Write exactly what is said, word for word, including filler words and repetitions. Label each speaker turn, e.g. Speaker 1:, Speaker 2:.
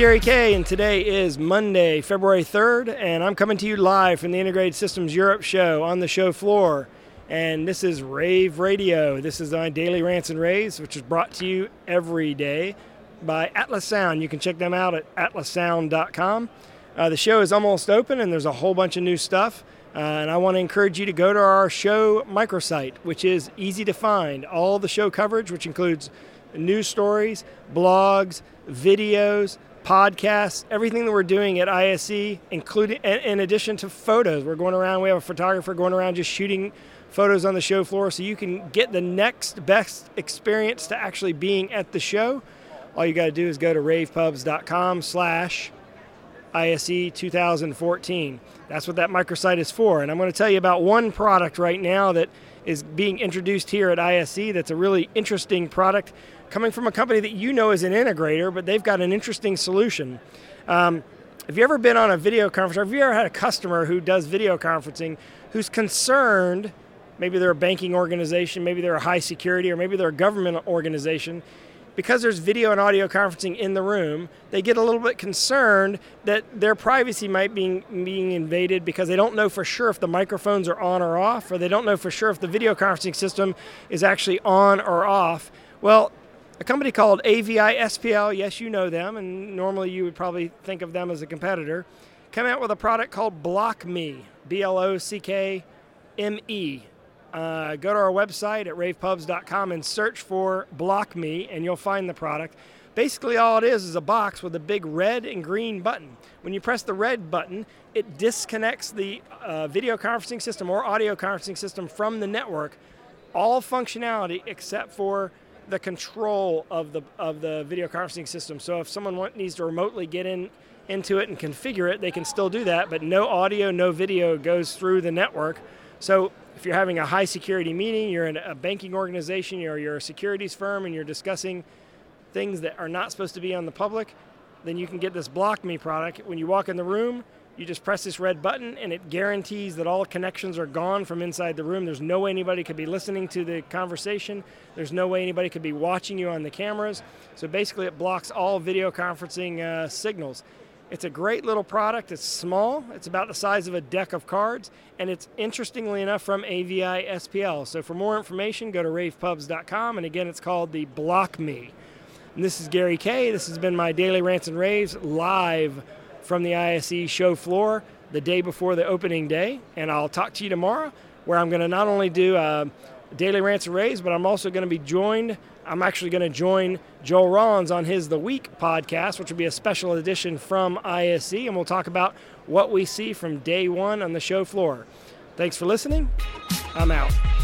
Speaker 1: Gary Kay, and today is Monday, February third, and I'm coming to you live from the Integrated Systems Europe show on the show floor. And this is Rave Radio. This is my daily rants and raves, which is brought to you every day by Atlas Sound. You can check them out at atlas sound dot com. Uh, the show is almost open, and there's a whole bunch of new stuff. Uh, and I want to encourage you to go to our show microsite, which is easy to find. All the show coverage, which includes news stories, blogs, videos, podcasts, everything that we're doing at I S E, including in addition to photos. We're going around, we have a photographer going around just shooting photos on the show floor so you can get the next best experience to actually being at the show. All you got to do is go to ravepubs dot com slash I S E two thousand fourteen. That's what that microsite is for. And I'm going to tell you about one product right now that is being introduced here at I S E that's a really interesting product coming from a company that you know is an integrator, but they've got an interesting solution. Um, have you ever been on a video conference, or have you ever had a customer who does video conferencing who's concerned, maybe they're a banking organization, maybe they're a high security, or maybe they're a government organization, because there's video and audio conferencing in the room, they get a little bit concerned that their privacy might be being invaded because they don't know for sure if the microphones are on or off, or they don't know for sure if the video conferencing system is actually on or off. Well, a company called A V I S P L, yes, you know them, and normally you would probably think of them as a competitor, came out with a product called BlockMe, B L O C K M E. Uh, go to our website at ravepubs dot com and search for BlockMe, and you'll find the product. Basically, all it is is a box with a big red and green button. When you press the red button, it disconnects the uh, video conferencing system or audio conferencing system from the network. All functionality except for the control of the of the video conferencing system. So if someone want, needs to remotely get in into it and configure it, they can still do that, but no audio, no video goes through the network. So if you're having a high security meeting, you're in a banking organization, or you're a securities firm, and you're discussing things that are not supposed to be on the public, then you can get this BlockMe product. When you walk in the room, you just press this red button, and it guarantees that all connections are gone from inside the room. There's no way anybody could be listening to the conversation. There's no way anybody could be watching you on the cameras. So basically, it blocks all video conferencing uh, signals. It's a great little product. It's small. It's about the size of a deck of cards, and it's, interestingly enough, from A V I S P L. So for more information, go to ravepubs dot com, and again, it's called the BlockMe. And this is Gary Kay. This has been my daily rants and raves live from the I S E show floor the day before the opening day, and I'll talk to you tomorrow, where I'm going to not only do uh, daily rants and raves, but I'm also going to be joined. I'm actually going to join Joel Rollins on his The Week podcast, which will be a special edition from I S E, and we'll talk about what we see from day one on the show floor. Thanks for listening. I'm out.